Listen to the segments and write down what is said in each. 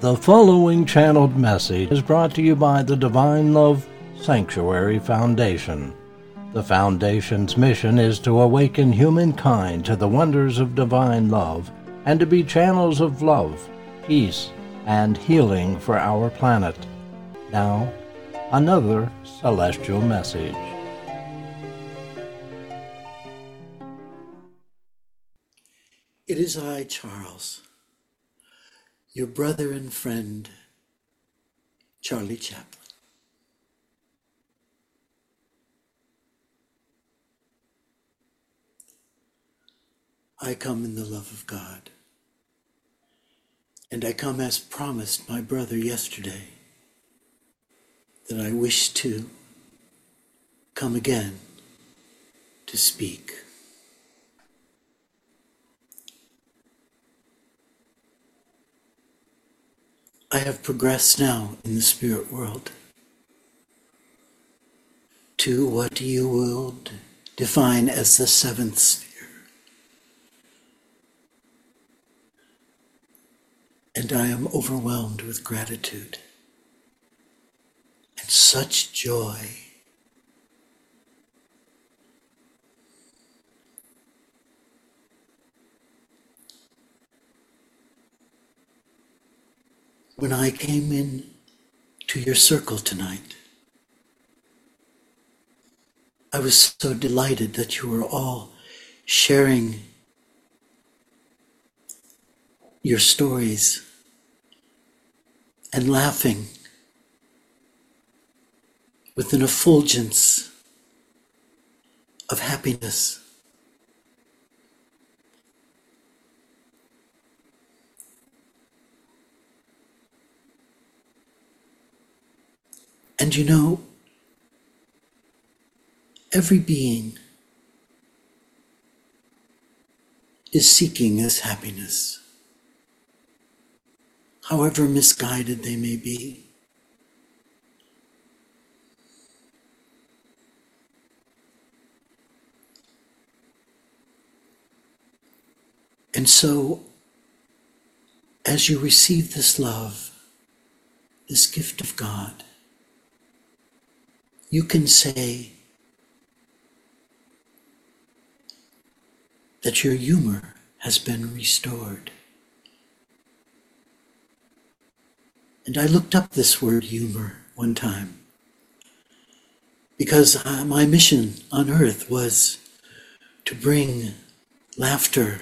The following channeled message is brought to you by the Divine Love Sanctuary Foundation. The Foundation's mission is to awaken humankind to the wonders of divine love and to be channels of love, peace, and healing for our planet. Now, another celestial message. It is I, Charles, your brother and friend, Charlie Chaplin. I come in the love of God, and I come as promised my brother yesterday, that I wish to come again to speak. I have progressed now in the spirit world to what you would define as the seventh sphere. And I am overwhelmed with gratitude and such joy. When I came in to your circle tonight, I was so delighted that you were all sharing your stories and laughing with an effulgence of happiness. And you know, every being is seeking this happiness, however misguided they may be. And so, as you receive this love, this gift of God, you can say that your humor has been restored. And I looked up this word humor one time because my mission on earth was to bring laughter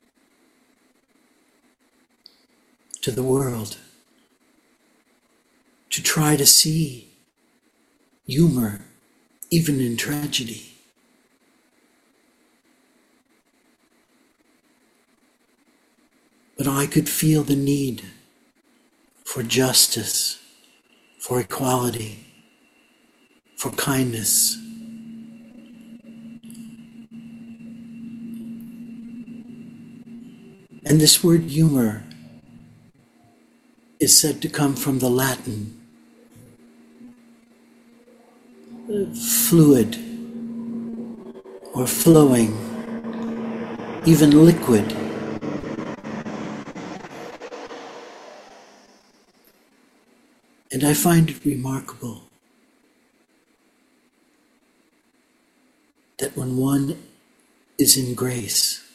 to the world, to try to see humor even in tragedy. But I could feel the need for justice, for equality, for kindness. And this word humor is said to come from the Latin fluid or flowing, even liquid. And I find it remarkable that when one is in grace,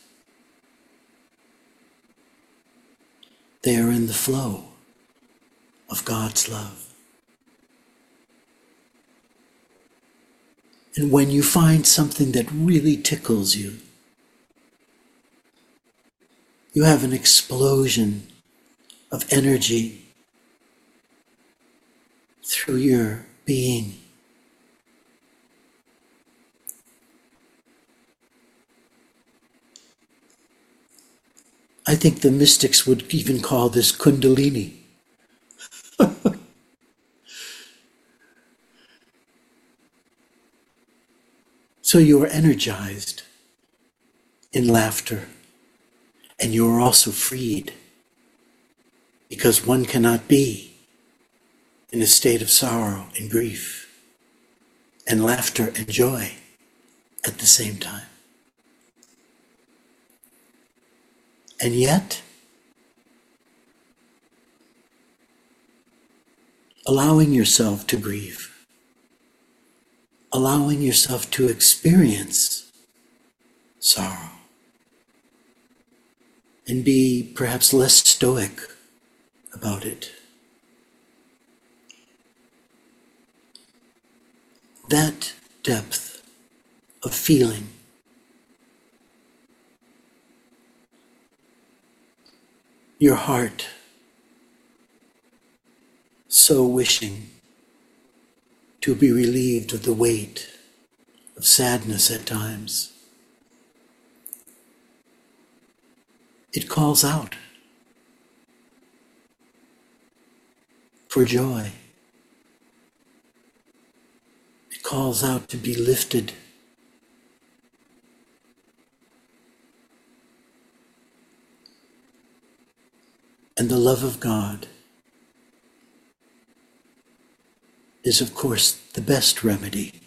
they are in the flow of God's love. And when you find something that really tickles you, you have an explosion of energy through your being. I think the mystics would even call this Kundalini. So you are energized in laughter, and you are also freed, because one cannot be in a state of sorrow and grief and laughter and joy at the same time. And yet, allowing yourself to grieve, allowing yourself to experience sorrow, and be perhaps less stoic about it. That depth of feeling your heart so wishing to be relieved of the weight of sadness at times. It calls out for joy. It calls out to be lifted. And the love of God is, of course, the best remedy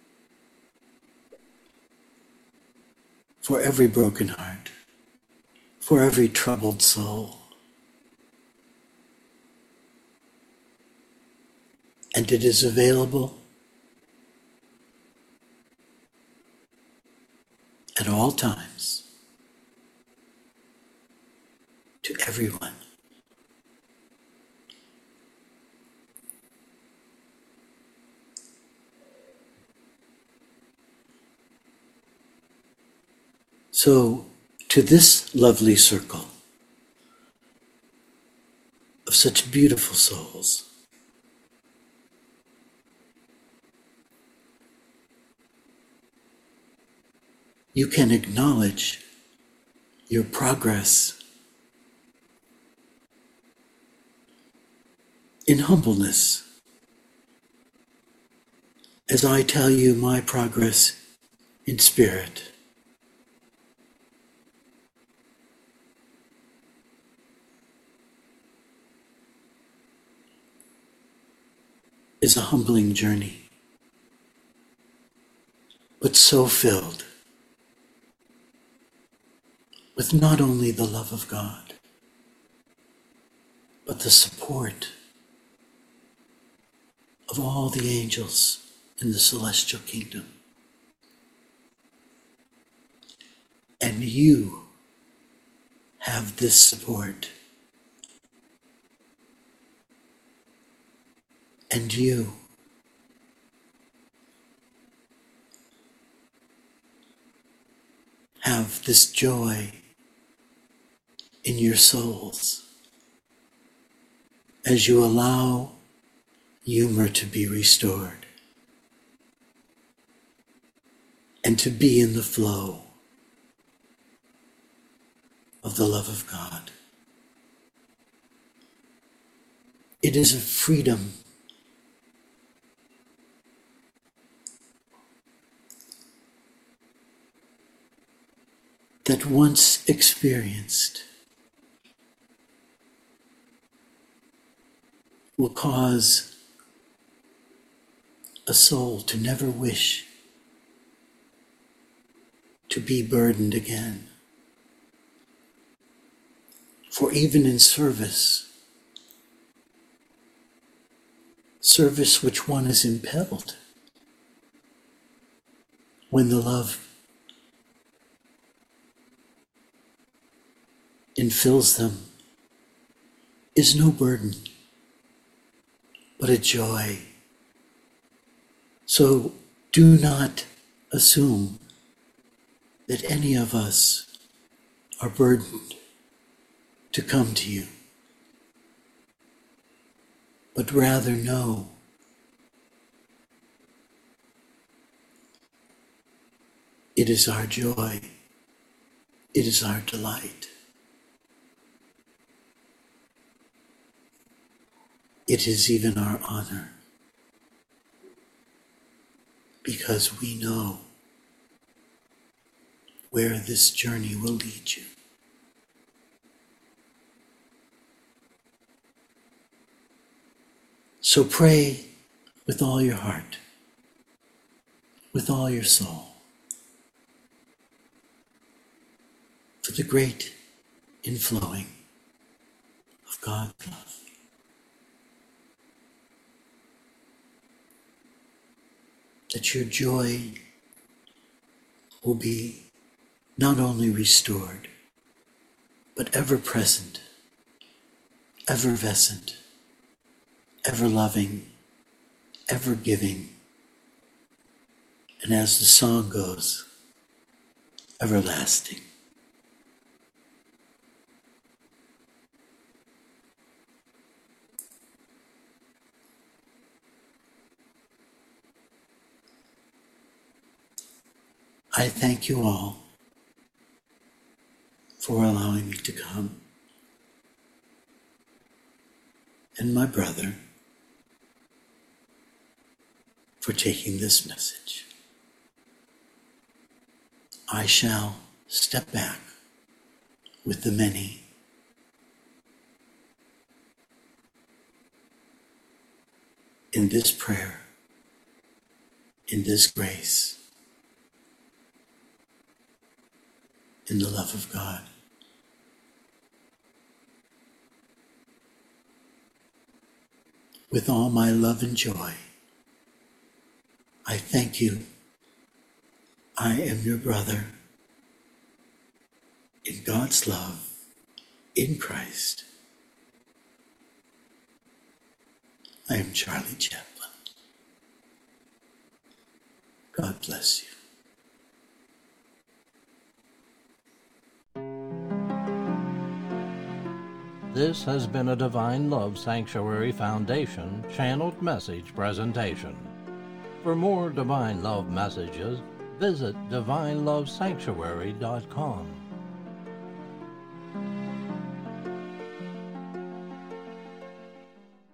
for every broken heart, for every troubled soul. And it is available at all times to everyone. So, to this lovely circle of such beautiful souls, you can acknowledge your progress in humbleness, as I tell you my progress in spirit. Is a humbling journey, but so filled with not only the love of God, but the support of all the angels in the celestial kingdom. And you have this support. And you have this joy in your souls as you allow humor to be restored and to be in the flow of the love of God. It is a freedom that once experienced will cause a soul to never wish to be burdened again. For even in service which one is impelled, when the love infills them, is no burden, but a joy. So do not assume that any of us are burdened to come to you, but rather know it is our joy, it is our delight. It is even our honor, because we know where this journey will lead you. So pray with all your heart, with all your soul, for the great inflowing of God's love. that your joy will be not only restored, but ever present, effervescent, ever loving, ever giving, and as the song goes, everlasting. I thank you all for allowing me to come, and my brother for taking this message. I shall step back with the many in this prayer, in this grace, in the love of God. With all my love and joy, I thank you. I am your brother in God's love, in Christ. I am Charlie Chaplin. God bless you. This has been a Divine Love Sanctuary Foundation channeled message presentation. For more Divine Love messages, visit divinelovesanctuary.com.